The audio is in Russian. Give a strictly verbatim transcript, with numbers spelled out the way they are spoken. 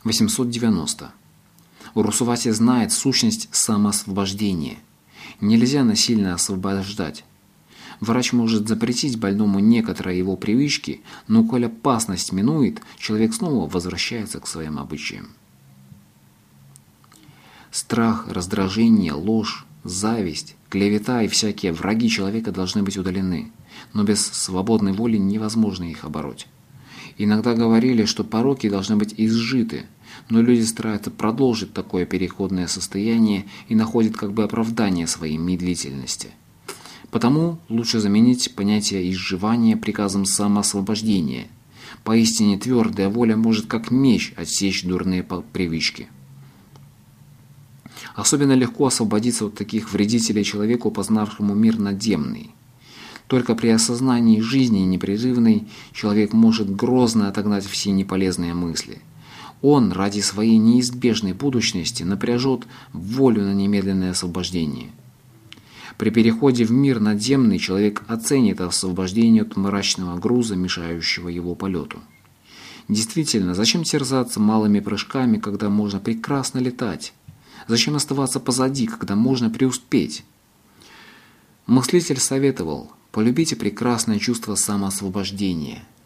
восемьсот девяносто. Урусувати знает сущность самоосвобождения. Нельзя насильно освобождать. Врач может запретить больному некоторые его привычки, но коль опасность минует, человек снова возвращается к своим обычаям. Страх, раздражение, ложь, зависть, клевета и всякие враги человека должны быть удалены, но без свободной воли невозможно их обороть. Иногда говорили, что пороки должны быть изжиты, но люди стараются продолжить такое переходное состояние и находят как бы оправдание своей медлительности. Потому лучше заменить понятие изживания приказом самоосвобождения. Поистине твердая воля может как меч отсечь дурные привычки. Особенно легко освободиться от таких вредителей человеку, познавшему мир надземный. Только при осознании жизни непрерывной человек может грозно отогнать все неполезные мысли. Он ради своей неизбежной будущности напряжет волю на немедленное освобождение. При переходе в мир надземный человек оценит освобождение от мрачного груза, мешающего его полету. Действительно, зачем терзаться малыми прыжками, когда можно прекрасно летать? Зачем оставаться позади, когда можно преуспеть? Мыслитель советовал: полюбите прекрасное чувство самоосвобождения.